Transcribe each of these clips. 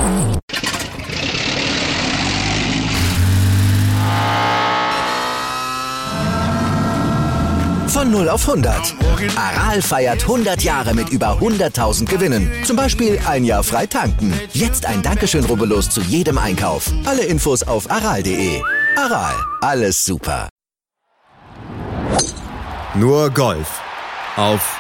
Von 0 auf 100. Aral feiert 100 Jahre mit über 100.000 Gewinnen. Zum Beispiel ein Jahr frei tanken. Jetzt ein Dankeschön, rubbellos zu jedem Einkauf. Alle Infos auf aral.de. Aral, alles super. Nur Golf auf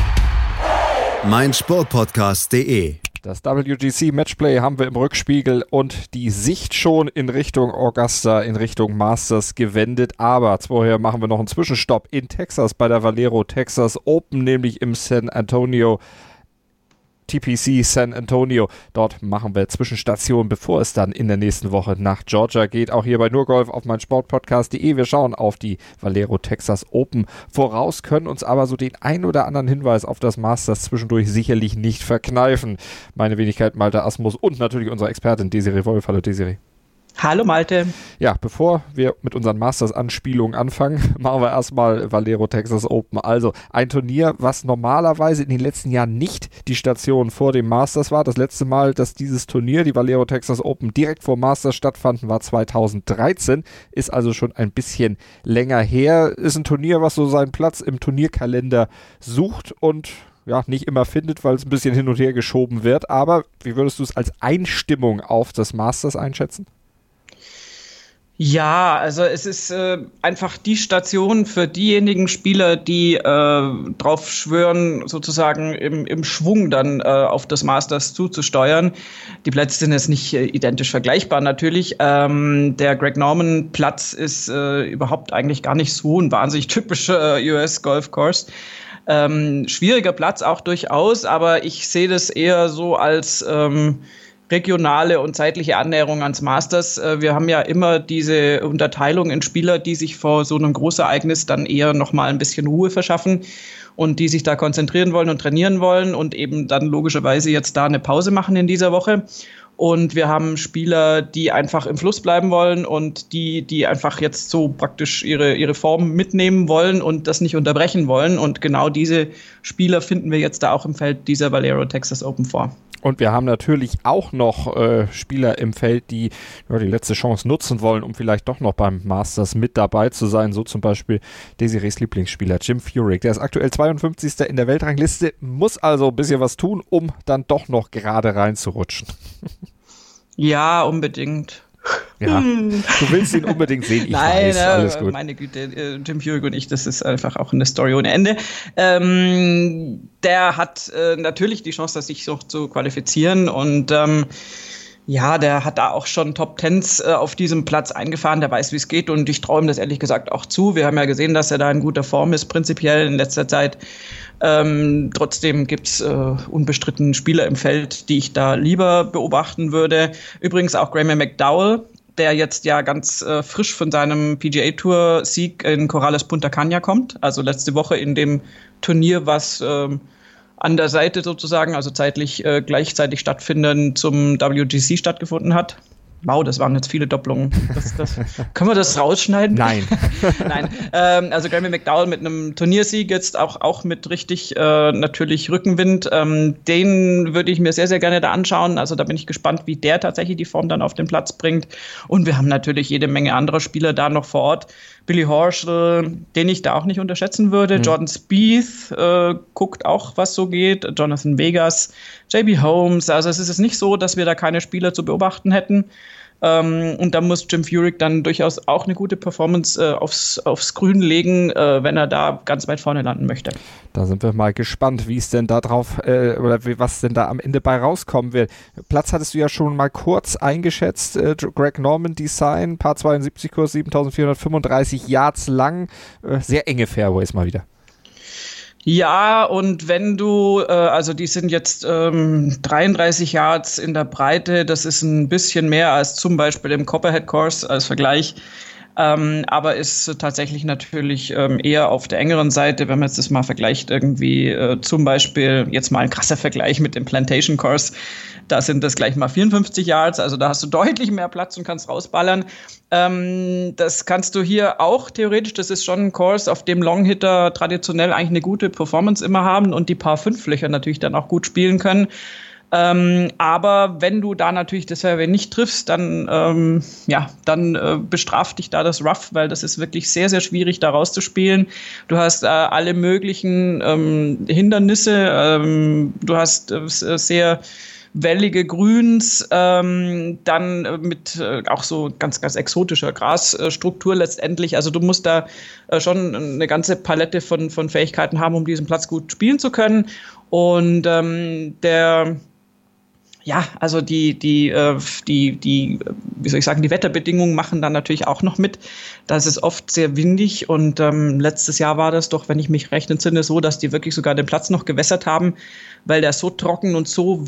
meinsportpodcast.de. Das WGC Matchplay haben wir im Rückspiegel und die Sicht schon in Richtung Augusta, in Richtung Masters gewendet. Aber vorher machen wir noch einen Zwischenstopp in Texas bei der Valero Texas Open, nämlich im San Antonio TPC San Antonio. Dort machen wir Zwischenstationen, bevor es dann in der nächsten Woche nach Georgia geht. Auch hier bei Nurgolf auf meinsportpodcast.de. Wir schauen auf die Valero Texas Open voraus, können uns aber so den ein oder anderen Hinweis auf das Masters zwischendurch sicherlich nicht verkneifen. Meine Wenigkeit Malte Asmus und natürlich unsere Expertin Desiree Wolf. Hallo Desiree. Hallo Malte. Ja, bevor wir mit unseren Masters-Anspielungen anfangen, machen wir erstmal Valero Texas Open. Also ein Turnier, was normalerweise in den letzten Jahren nicht die Station vor dem Masters war. Das letzte Mal, dass dieses Turnier, die Valero Texas Open, direkt vor Masters stattfanden, war 2013. Ist also schon ein bisschen länger her. Ist ein Turnier, was so seinen Platz im Turnierkalender sucht und ja, nicht immer findet, weil es ein bisschen hin und her geschoben wird. Aber wie würdest du es als Einstimmung auf das Masters einschätzen? Ja, also es ist einfach die Station für diejenigen Spieler, die drauf schwören, sozusagen im Schwung dann auf das Masters zuzusteuern. Die Plätze sind jetzt nicht identisch vergleichbar natürlich. Der Greg Norman Platz ist überhaupt eigentlich gar nicht so ein wahnsinnig typischer US Golf Course. Schwieriger Platz auch durchaus, aber ich sehe das eher so als regionale und zeitliche Annäherung ans Masters. Wir haben ja immer diese Unterteilung in Spieler, die sich vor so einem Großereignis dann eher nochmal ein bisschen Ruhe verschaffen und die sich da konzentrieren wollen und trainieren wollen und eben dann logischerweise jetzt da eine Pause machen in dieser Woche. Und wir haben Spieler, die einfach im Fluss bleiben wollen und die einfach jetzt so praktisch ihre Form mitnehmen wollen und das nicht unterbrechen wollen. Und genau diese Spieler finden wir jetzt da auch im Feld dieser Valero Texas Open vor. Und wir haben natürlich auch noch Spieler im Feld, die die letzte Chance nutzen wollen, um vielleicht doch noch beim Masters mit dabei zu sein. So zum Beispiel Desirees Lieblingsspieler Jim Furyk. Der ist aktuell 52. in der Weltrangliste, muss also ein bisschen was tun, um dann doch noch gerade reinzurutschen. Ja, unbedingt. Ja, du willst ihn unbedingt sehen. Ich weiß, alles gut. Meine Güte, Jim Furyk und ich, das ist einfach auch eine Story ohne Ende. Der hat natürlich die Chance, sich so zu qualifizieren und der hat da auch schon Top-Tens auf diesem Platz eingefahren, der weiß, wie es geht und ich traue ihm das ehrlich gesagt auch zu. Wir haben ja gesehen, dass er da in guter Form ist, prinzipiell in letzter Zeit. Trotzdem gibt's unbestritten Spieler im Feld, die ich da lieber beobachten würde. Übrigens auch Graeme McDowell, der jetzt ja ganz frisch von seinem PGA-Tour-Sieg in Corrales Punta Cana kommt. Also letzte Woche in dem Turnier, was an der Seite sozusagen, also zeitlich gleichzeitig stattfindend zum WGC stattgefunden hat. Das waren jetzt viele Doppelungen. Können wir das rausschneiden? Nein. Nein. Also Graeme McDowell mit einem Turniersieg jetzt auch mit richtig natürlich Rückenwind. Den würde ich mir sehr, sehr gerne da anschauen. Also da bin ich gespannt, wie der tatsächlich die Form dann auf den Platz bringt. Und wir haben natürlich jede Menge anderer Spieler da noch vor Ort. Billy Horschel, den ich da auch nicht unterschätzen würde. Jordan Spieth guckt auch, was so geht. Jonathan Vegas, JB Holmes. Also es ist jetzt nicht so, dass wir da keine Spieler zu beobachten hätten. Und da muss Jim Furyk dann durchaus auch eine gute Performance aufs Grün legen, wenn er da ganz weit vorne landen möchte. Da sind wir mal gespannt, wie es denn da drauf was denn da am Ende bei rauskommen wird. Platz hattest du ja schon mal kurz eingeschätzt. Greg Norman Design, Par 72 Kurs, 7435 Yards lang. Sehr enge Fairways mal wieder. Ja, und wenn du, also die sind jetzt 33 Yards in der Breite, das ist ein bisschen mehr als zum Beispiel im Copperhead Course als Vergleich, aber ist tatsächlich natürlich eher auf der engeren Seite, wenn man jetzt das mal vergleicht, irgendwie zum Beispiel jetzt mal ein krasser Vergleich mit dem Plantation Course, da sind das gleich mal 54 Yards, also da hast du deutlich mehr Platz und kannst rausballern. Das kannst du hier auch theoretisch, das ist schon ein Course, auf dem Longhitter traditionell eigentlich eine gute Performance immer haben und die Par 5 Löcher natürlich dann auch gut spielen können. Aber wenn du da natürlich das Fairway nicht triffst, dann bestraft dich da das Rough, weil das ist wirklich sehr, sehr schwierig, da rauszuspielen. Du hast alle möglichen Hindernisse, du hast sehr wellige Grüns, dann mit auch so ganz, ganz exotischer Grasstruktur letztendlich. Also du musst da schon eine ganze Palette von Fähigkeiten haben, um diesen Platz gut spielen zu können. Und die Wetterbedingungen machen dann natürlich auch noch mit. Da ist es oft sehr windig und letztes Jahr war das doch, wenn ich mich recht entsinne, so, dass die wirklich sogar den Platz noch gewässert haben, weil der so trocken und so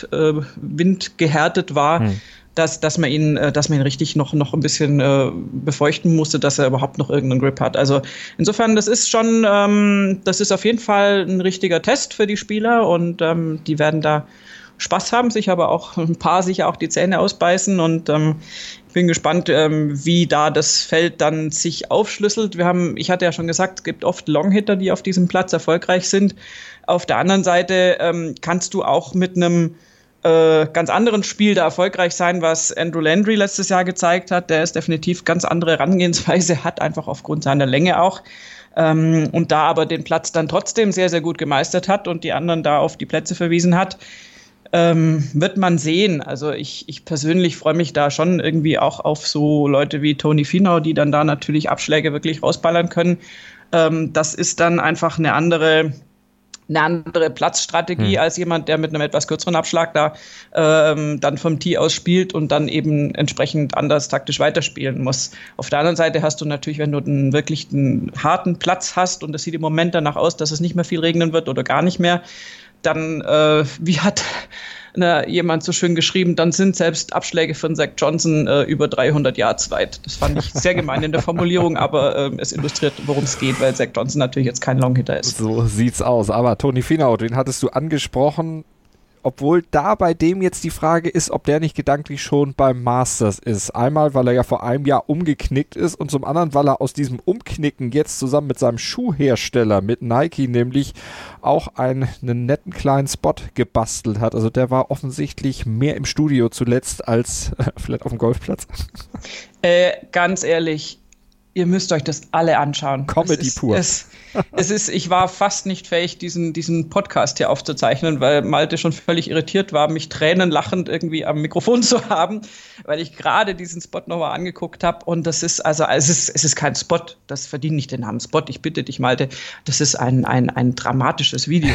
windgehärtet war, dass man ihn richtig noch ein bisschen befeuchten musste, dass er überhaupt noch irgendeinen Grip hat. Also insofern, das ist auf jeden Fall ein richtiger Test für die Spieler und die werden da Spaß haben, sich aber auch ein paar sicher auch die Zähne ausbeißen und ich bin gespannt, wie da das Feld dann sich aufschlüsselt. Ich hatte ja schon gesagt, es gibt oft Longhitter, die auf diesem Platz erfolgreich sind. Auf der anderen Seite kannst du auch mit einem ganz anderen Spiel da erfolgreich sein, was Andrew Landry letztes Jahr gezeigt hat. Der ist definitiv ganz andere Herangehensweise, hat einfach aufgrund seiner Länge auch. Und da aber den Platz dann trotzdem sehr, sehr gut gemeistert hat und die anderen da auf die Plätze verwiesen hat, wird man sehen. Also ich persönlich freue mich da schon irgendwie auch auf so Leute wie Tony Finau, die dann da natürlich Abschläge wirklich rausballern können. Das ist dann einfach eine andere Platzstrategie als jemand, der mit einem etwas kürzeren Abschlag da dann vom Tee aus spielt und dann eben entsprechend anders taktisch weiterspielen muss. Auf der anderen Seite hast du natürlich, wenn du wirklich einen harten Platz hast und es sieht im Moment danach aus, dass es nicht mehr viel regnen wird oder gar nicht mehr, dann, wie hat jemand so schön geschrieben, dann sind selbst Abschläge von Zach Johnson über 300 Yards weit. Das fand ich sehr gemein in der Formulierung, aber es illustriert, worum es geht, weil Zach Johnson natürlich jetzt kein Longhitter ist. So sieht's aus. Aber Tony Finau, den hattest du angesprochen, obwohl da bei dem jetzt die Frage ist, ob der nicht gedanklich schon beim Masters ist. Einmal, weil er ja vor einem Jahr umgeknickt ist und zum anderen, weil er aus diesem Umknicken jetzt zusammen mit seinem Schuhhersteller, mit Nike nämlich, auch einen netten kleinen Spot gebastelt hat. Also der war offensichtlich mehr im Studio zuletzt als vielleicht auf dem Golfplatz. Ganz ehrlich, ihr müsst euch das alle anschauen. Comedy pur. Ich war fast nicht fähig, diesen Podcast hier aufzuzeichnen, weil Malte schon völlig irritiert war, mich tränenlachend irgendwie am Mikrofon zu haben, weil ich gerade diesen Spot nochmal angeguckt habe. Und das ist, es ist kein Spot, das verdient nicht den Namen Spot. Ich bitte dich, Malte, das ist ein dramatisches Video.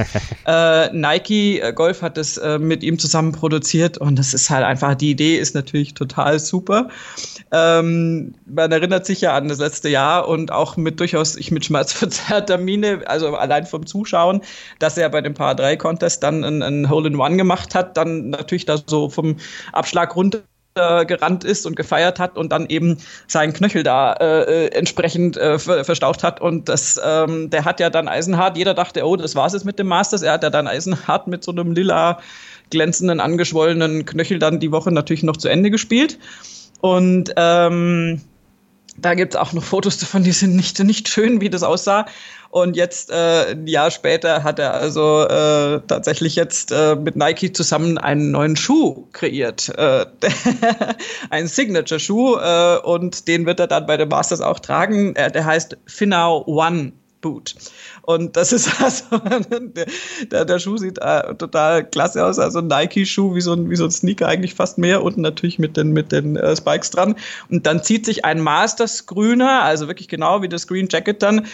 Nike Golf hat das mit ihm zusammen produziert und das ist halt einfach, die Idee ist natürlich total super. Man erinnert sich ja an das letzte Jahr und auch mit schmerzverzerrter Miene, also allein vom Zuschauen, dass er bei dem Par-3-Contest dann ein Hole-in-One gemacht hat, dann natürlich da so vom Abschlag runter gerannt ist und gefeiert hat und dann eben seinen Knöchel da entsprechend verstaucht hat und der hat ja dann eisenhart, jeder dachte, oh, das war's jetzt mit dem Masters, er hat ja dann eisenhart mit so einem lila glänzenden, angeschwollenen Knöchel dann die Woche natürlich noch zu Ende gespielt und da gibt es auch noch Fotos davon, die sind nicht schön, wie das aussah. Und jetzt, ein Jahr später, hat er also tatsächlich jetzt mit Nike zusammen einen neuen Schuh kreiert. Einen Signature-Schuh. Und den wird er dann bei den Masters auch tragen. Der heißt Finau One Boot. Und das ist also, der Schuh sieht total klasse aus, also ein Nike-Schuh, wie so ein Sneaker eigentlich fast mehr, unten natürlich mit den Spikes dran. Und dann zieht sich ein Masters-Grüner, also wirklich genau wie das Green Jacket dann,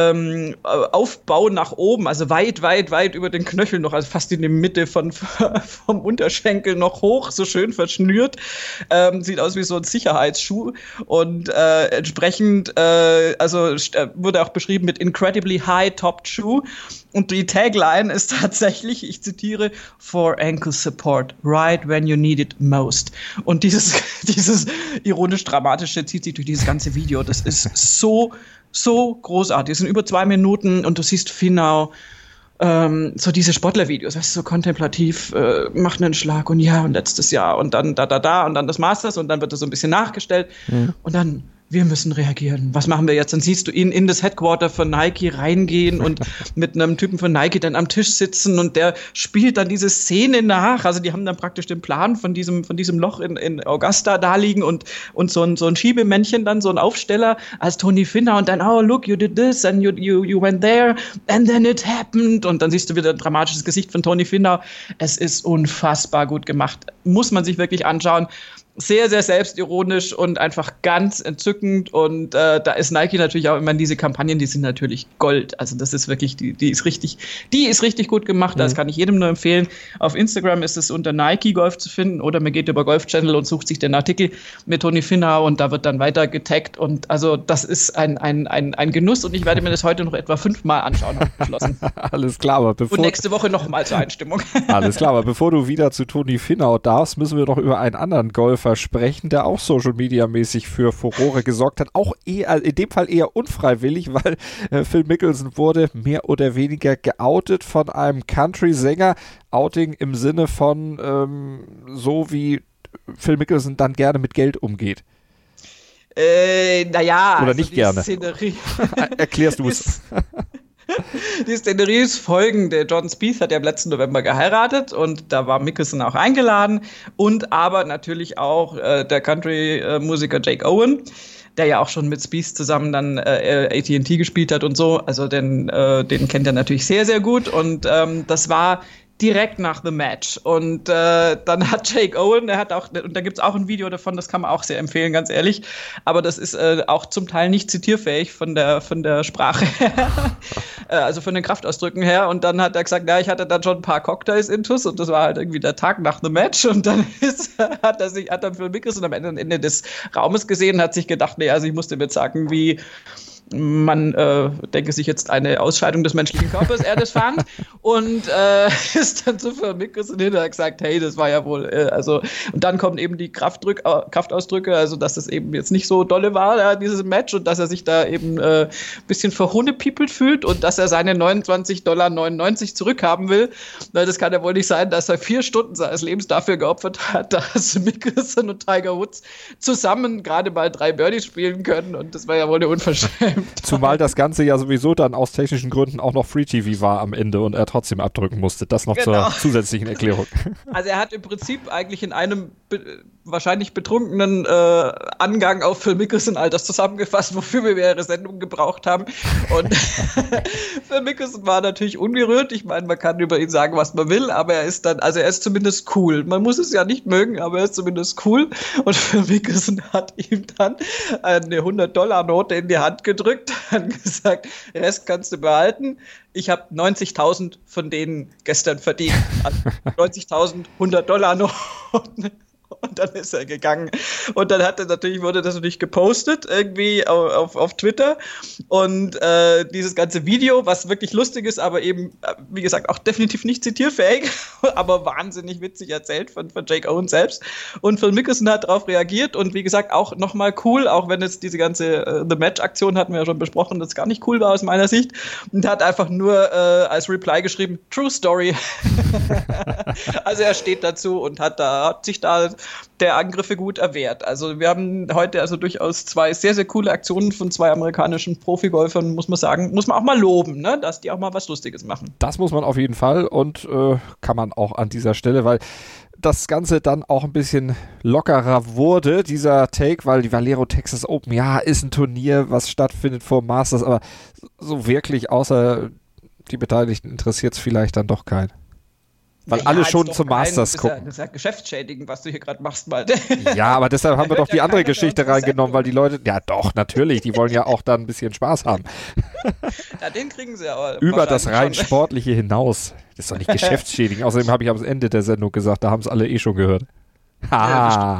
Aufbau nach oben, also weit, weit, weit über den Knöchel noch, also fast in die Mitte vom Unterschenkel noch hoch, so schön verschnürt. Sieht aus wie so ein Sicherheitsschuh und entsprechend, wurde auch beschrieben mit incredibly high top shoe und die Tagline ist tatsächlich, ich zitiere, for ankle support, right when you need it most. Und dieses ironisch-dramatische zieht sich durch dieses ganze Video. Das ist so großartig. Es sind über 2 Minuten und du siehst Finau, so diese Sportler-Videos, weißt du, so kontemplativ, macht einen Schlag und ja, und letztes Jahr und dann und dann das Masters und dann wird das so ein bisschen nachgestellt und dann wir müssen reagieren. Was machen wir jetzt? Dann siehst du ihn in das Headquarter von Nike reingehen und mit einem Typen von Nike dann am Tisch sitzen und der spielt dann diese Szene nach. Also die haben dann praktisch den Plan von diesem Loch in Augusta da liegen und so ein Schiebemännchen dann, so ein Aufsteller als Tony Finau und dann, oh look, you did this and you went there and then it happened und dann siehst du wieder ein dramatisches Gesicht von Tony Finau. Es ist unfassbar gut gemacht. Muss man sich wirklich anschauen. Sehr, sehr selbstironisch und einfach ganz entzückend und da ist Nike natürlich auch immer in diese Kampagnen, die sind natürlich Gold. Also das ist wirklich, die ist richtig gut gemacht. Das kann ich jedem nur empfehlen. Auf Instagram ist es unter Nike Golf zu finden oder man geht über Golf Channel und sucht sich den Artikel mit Tony Finau und da wird dann weiter getaggt und also das ist ein Genuss und ich werde mir das heute noch etwa 5-mal anschauen. Beschlossen. Alles klar, aber und nächste Woche nochmal zur Einstimmung. Alles klar, aber bevor du wieder zu Tony Finau darfst, müssen wir noch über einen anderen Golfer sprechen, der auch Social-Media-mäßig für Furore gesorgt hat. Auch in dem Fall eher unfreiwillig, weil Phil Mickelson wurde mehr oder weniger geoutet von einem Country-Sänger. Outing im Sinne von so wie Phil Mickelson dann gerne mit Geld umgeht. Naja. Oder also nicht gerne. Erklärst du es. Die Szenerie ist folgende. Jordan Spieth hat ja im letzten November geheiratet und da war Mickelson auch eingeladen und aber natürlich auch der Country-Musiker Jake Owen, der ja auch schon mit Spieth zusammen dann AT&T gespielt hat und so. Also den kennt er natürlich sehr, sehr gut und das war direkt nach The Match. Und dann hat Jake Owen, und da gibt's auch ein Video davon, das kann man auch sehr empfehlen, ganz ehrlich. Aber das ist auch zum Teil nicht zitierfähig von der Sprache her, also von den Kraftausdrücken her. Und dann hat er gesagt, ja, ich hatte dann schon ein paar Cocktails intus und das war halt irgendwie der Tag nach The Match. Und dann hat dann Phil Mickelson am Ende des Raumes gesehen und hat sich gedacht, nee, also ich musste mir sagen, wie man denke sich jetzt eine Ausscheidung des menschlichen Körpers, er das fand und ist dann zu Phil Mickelson hin und hat gesagt, hey, das war ja wohl, und dann kommen eben die Kraftausdrücke, also dass das eben jetzt nicht so dolle war, dieses Match und dass er sich da eben ein bisschen verhunnepiepelt fühlt und dass er seine $29,99 zurückhaben will. Das kann ja wohl nicht sein, dass er 4 Stunden seines Lebens dafür geopfert hat, dass Mickelson und Tiger Woods zusammen gerade mal 3 Birdies spielen können und das war ja wohl eine Unverschämtheit. Zumal das Ganze ja sowieso dann aus technischen Gründen auch noch Free TV war am Ende und er trotzdem abdrücken musste. Das noch zur zusätzlichen Erklärung. Also er hat im Prinzip eigentlich in einem wahrscheinlich betrunkenen Angang auf Phil Mickelson all das zusammengefasst, wofür wir mehrere Sendungen gebraucht haben. Und Phil Mickelson war natürlich ungerührt. Ich meine, man kann über ihn sagen, was man will, aber er ist zumindest cool. Man muss es ja nicht mögen, aber er ist zumindest cool. Und Phil Mickelson hat ihm dann eine $100 in die Hand gedrückt, hat gesagt, Rest kannst du behalten. Ich habe 90.000 von denen gestern verdient. 90.000 $100-Noten. Und dann ist er gegangen. Und dann wurde das natürlich gepostet, irgendwie auf Twitter. Und dieses ganze Video, was wirklich lustig ist, aber eben, wie gesagt, auch definitiv nicht zitierfähig, aber wahnsinnig witzig erzählt von Jake Owen selbst. Und Phil Mickelson hat darauf reagiert und wie gesagt, auch nochmal cool, auch wenn jetzt diese ganze The Match-Aktion hatten wir ja schon besprochen, das gar nicht cool war aus meiner Sicht. Und hat einfach nur als Reply geschrieben, True Story. Also er steht dazu und hat sich da der Angriffe gut erwehrt. Also wir haben heute also durchaus 2 sehr, sehr coole Aktionen von 2 amerikanischen Profigolfern, muss man sagen, muss man auch mal loben, ne? Dass die auch mal was Lustiges machen. Das muss man auf jeden Fall und kann man auch an dieser Stelle, weil das Ganze dann auch ein bisschen lockerer wurde, dieser Take, weil die Valero Texas Open, ja, ist ein Turnier, was stattfindet vor Masters, aber so wirklich außer die Beteiligten interessiert es vielleicht dann doch keinen. Weil alle schon zum Masters gucken. Das ist ja geschäftsschädigend, was du hier gerade machst, mal. Ja, aber deshalb haben wir doch die andere Geschichte reingenommen, weil die Leute, ja doch, natürlich, die wollen ja auch dann ein bisschen Spaß haben. Ja, den kriegen sie aber. Über das rein Sportliche hinaus. Das ist doch nicht geschäftsschädigend. Außerdem habe ich am Ende der Sendung gesagt, da haben es alle schon gehört. Ja,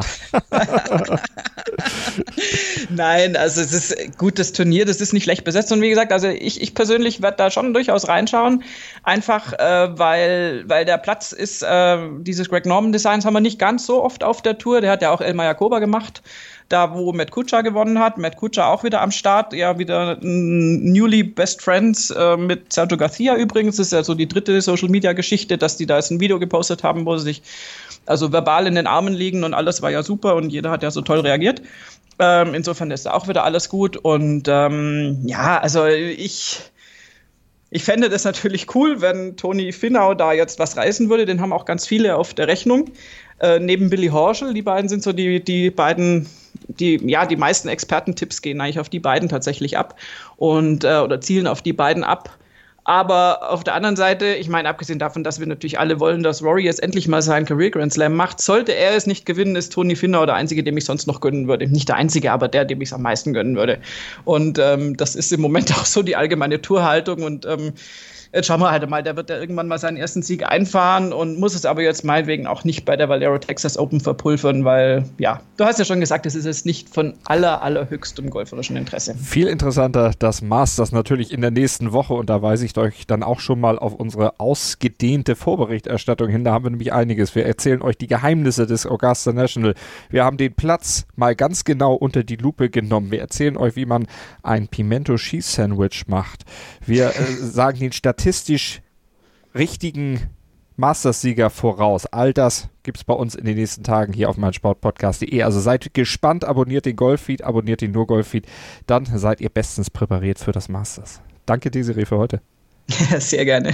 nein, also es ist ein gutes Turnier, das ist nicht schlecht besetzt und wie gesagt, also ich persönlich werde da schon durchaus reinschauen, einfach weil der Platz ist, dieses Greg Norman Designs haben wir nicht ganz so oft auf der Tour, der hat ja auch Elmar Jacoba gemacht, da wo Matt Kuchar gewonnen hat, Matt Kuchar auch wieder am Start, ja wieder newly best friends mit Sergio Garcia übrigens, das ist ja so die dritte Social-Media-Geschichte, dass die da jetzt ein Video gepostet haben, wo sie sich also verbal in den Armen liegen und alles war ja super und jeder hat ja so toll reagiert. Insofern ist auch wieder alles gut und also ich fände das natürlich cool, wenn Toni Finau da jetzt was reißen würde. Den haben auch ganz viele auf der Rechnung. Neben Billy Horschel, die beiden sind so die beiden, die meisten Expertentipps gehen eigentlich auf die beiden tatsächlich ab und oder zielen auf die beiden ab. Aber auf der anderen Seite, ich meine, abgesehen davon, dass wir natürlich alle wollen, dass Rory jetzt endlich mal seinen Career Grand Slam macht, sollte er es nicht gewinnen, ist Toni Finau der Einzige, dem ich sonst noch gönnen würde. Nicht der Einzige, aber der, dem ich es am meisten gönnen würde. Und das ist im Moment auch so die allgemeine Tourhaltung und jetzt schauen wir halt mal, der wird ja irgendwann mal seinen ersten Sieg einfahren und muss es aber jetzt meinetwegen auch nicht bei der Valero Texas Open verpulvern, weil, ja, du hast ja schon gesagt, es ist jetzt nicht von allerhöchstem golferischen Interesse. Viel interessanter das Masters natürlich in der nächsten Woche und da weise ich euch dann auch schon mal auf unsere ausgedehnte Vorberichterstattung hin. Da haben wir nämlich einiges. Wir erzählen euch die Geheimnisse des Augusta National. Wir haben den Platz mal ganz genau unter die Lupe genommen. Wir erzählen euch, wie man ein Pimento-Cheese-Sandwich macht. Wir sagen den statistisch richtigen Masters-Sieger voraus. All das gibt es bei uns in den nächsten Tagen hier auf meinsportpodcast.de. Also seid gespannt, abonniert den Golffeed, abonniert den Nur-Golffeed. Dann seid ihr bestens präpariert für das Masters. Danke, Desiree, für heute. Ja, sehr gerne.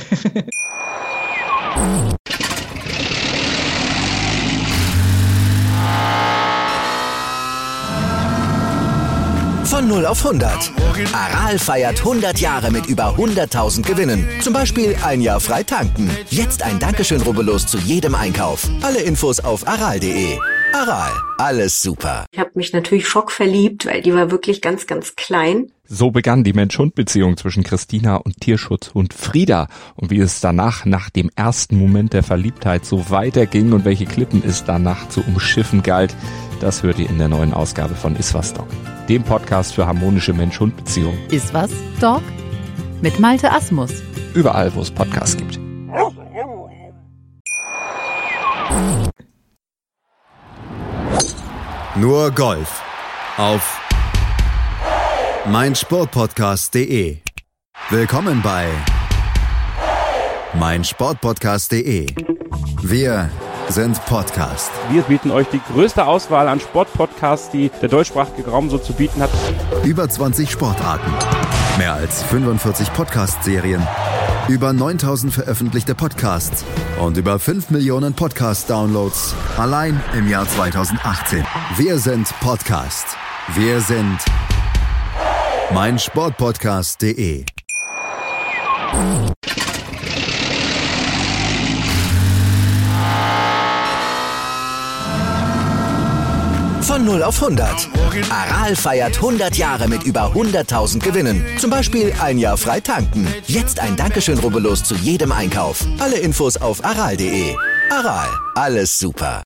Von 0 auf 100. Aral feiert 100 Jahre mit über 100.000 Gewinnen. Zum Beispiel ein Jahr frei tanken. Jetzt ein Dankeschön, rubbellos zu jedem Einkauf. Alle Infos auf aral.de. Aral, alles super. Ich habe mich natürlich schockverliebt, weil die war wirklich ganz, ganz klein. So begann die Mensch-Hund-Beziehung zwischen Christina und Tierschutzhund Frieda. Und wie es danach, nach dem ersten Moment der Verliebtheit, so weiterging und welche Klippen es danach zu umschiffen galt, das hört ihr in der neuen Ausgabe von Iswas Dog, dem Podcast für harmonische Mensch-Hund-Beziehungen. Iswas Dog mit Malte Asmus. Überall, wo es Podcasts gibt. Nur Golf auf meinsportpodcast.de. Willkommen bei meinsportpodcast.de. Wir sind Podcast. Wir bieten euch die größte Auswahl an Sportpodcasts, die der deutschsprachige Raum so zu bieten hat. Über 20 Sportarten, mehr als 45 Podcast-Serien, über 9000 veröffentlichte Podcasts und über 5 Millionen Podcast-Downloads allein im Jahr 2018. Wir sind Podcast. Wir sind meinsportpodcast.de. Von 0 auf 100. Aral feiert 100 Jahre mit über 100.000 Gewinnen. Zum Beispiel ein Jahr frei tanken. Jetzt ein Dankeschön, rubbellos zu jedem Einkauf. Alle Infos auf aral.de. Aral, alles super.